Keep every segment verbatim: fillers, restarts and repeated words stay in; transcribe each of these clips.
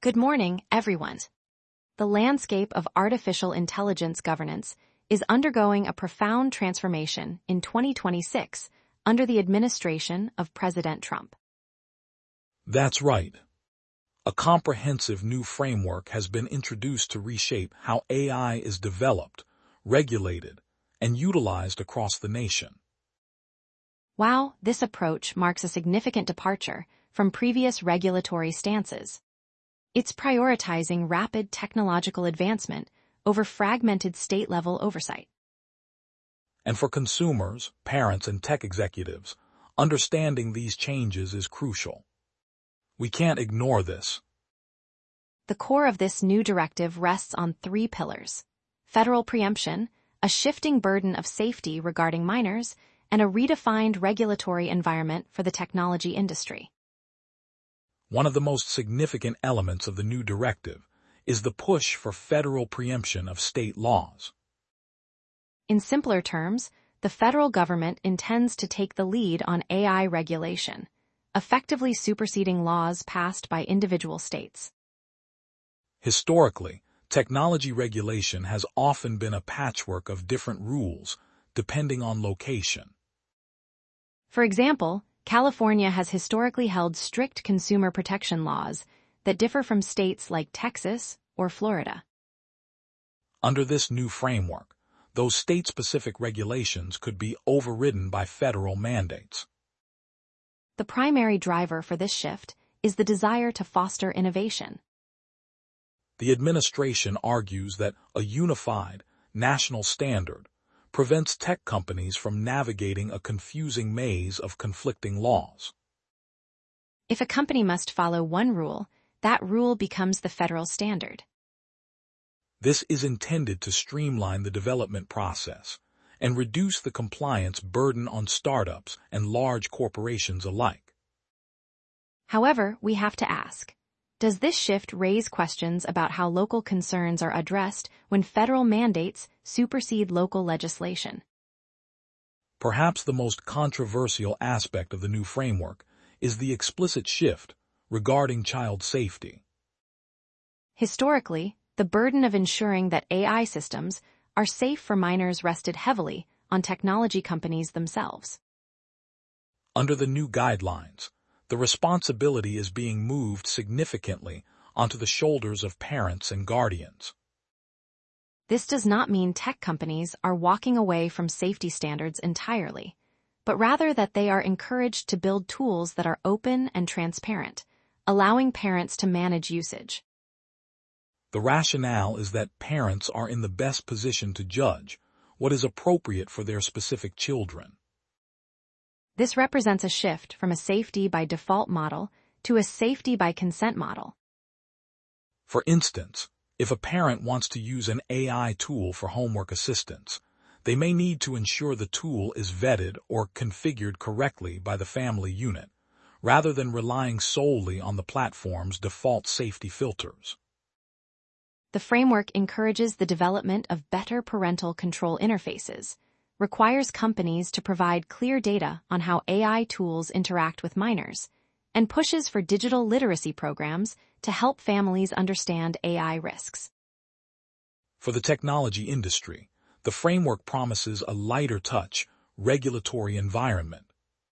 Good morning, everyone. The landscape of artificial intelligence governance is undergoing a profound transformation in twenty twenty-six under the administration of President Trump. That's right. A comprehensive new framework has been introduced to reshape how A I is developed, regulated, and utilized across the nation. Wow, this approach marks a significant departure from previous regulatory stances. It's prioritizing rapid technological advancement over fragmented state-level oversight. And for consumers, parents, and tech executives, understanding these changes is crucial. We can't ignore this. The core of this new directive rests on three pillars: federal preemption, a shifting burden of safety regarding minors, and a redefined regulatory environment for the technology industry. One of the most significant elements of the new directive is the push for federal preemption of state laws. In simpler terms, the federal government intends to take the lead on A I regulation, effectively superseding laws passed by individual states. Historically, technology regulation has often been a patchwork of different rules, depending on location. For example, California has historically held strict consumer protection laws that differ from states like Texas or Florida. Under this new framework, those state-specific regulations could be overridden by federal mandates. The primary driver for this shift is the desire to foster innovation. The administration argues that a unified, national standard prevents tech companies from navigating a confusing maze of conflicting laws. If a company must follow one rule, that rule becomes the federal standard. This is intended to streamline the development process and reduce the compliance burden on startups and large corporations alike. However, we have to ask, does this shift raise questions about how local concerns are addressed when federal mandates supersede local legislation? Perhaps the most controversial aspect of the new framework is the explicit shift regarding child safety. Historically, the burden of ensuring that A I systems are safe for minors rested heavily on technology companies themselves. Under the new guidelines, the responsibility is being moved significantly onto the shoulders of parents and guardians. This does not mean tech companies are walking away from safety standards entirely, but rather that they are encouraged to build tools that are open and transparent, allowing parents to manage usage. The rationale is that parents are in the best position to judge what is appropriate for their specific children. This represents a shift from a safety by default model to a safety by consent model. For instance, if a parent wants to use an A I tool for homework assistance, they may need to ensure the tool is vetted or configured correctly by the family unit, rather than relying solely on the platform's default safety filters. The framework encourages the development of better parental control interfaces, requires companies to provide clear data on how A I tools interact with minors, and pushes for digital literacy programs to help families understand A I risks. For the technology industry, the framework promises a lighter touch, regulatory environment.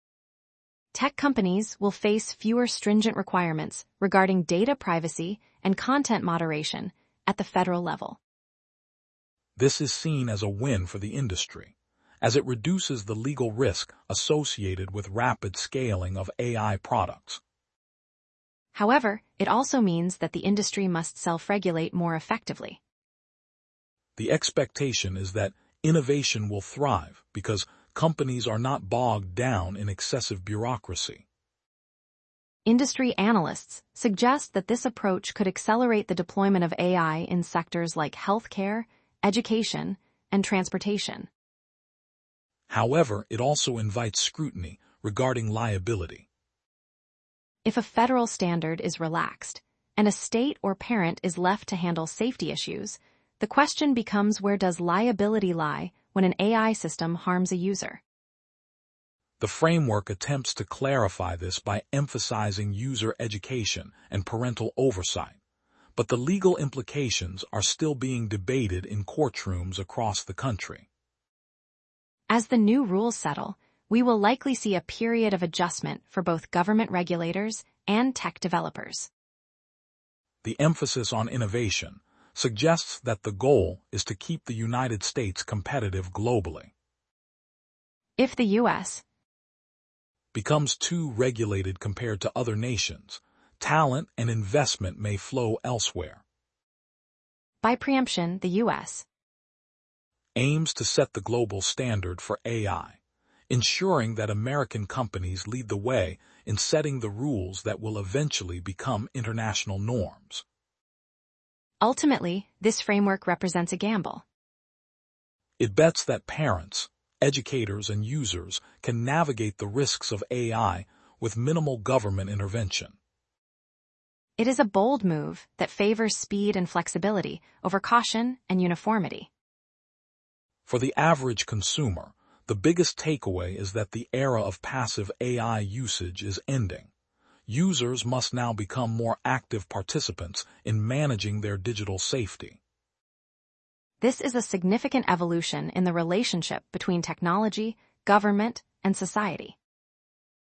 Tech companies will face fewer stringent requirements regarding data privacy and content moderation at the federal level. This is seen as a win for the industry, as it reduces the legal risk associated with rapid scaling of A I products. However, it also means that the industry must self-regulate more effectively. The expectation is that innovation will thrive because companies are not bogged down in excessive bureaucracy. Industry analysts suggest that this approach could accelerate the deployment of A I in sectors like healthcare, education, and transportation. However, it also invites scrutiny regarding liability. If a federal standard is relaxed, and a state or parent is left to handle safety issues, the question becomes, where does liability lie when an A I system harms a user? The framework attempts to clarify this by emphasizing user education and parental oversight, but the legal implications are still being debated in courtrooms across the country. As the new rules settle, we will likely see a period of adjustment for both government regulators and tech developers. The emphasis on innovation suggests that the goal is to keep the United States competitive globally. If the U S becomes too regulated compared to other nations, talent and investment may flow elsewhere. By preemption, the U S aims to set the global standard for A I, ensuring that American companies lead the way in setting the rules that will eventually become international norms. Ultimately, this framework represents a gamble. It bets that parents, educators, and users can navigate the risks of A I with minimal government intervention. It is a bold move that favors speed and flexibility over caution and uniformity. For the average consumer, the biggest takeaway is that the era of passive A I usage is ending. Users must now become more active participants in managing their digital safety. This is a significant evolution in the relationship between technology, government, and society.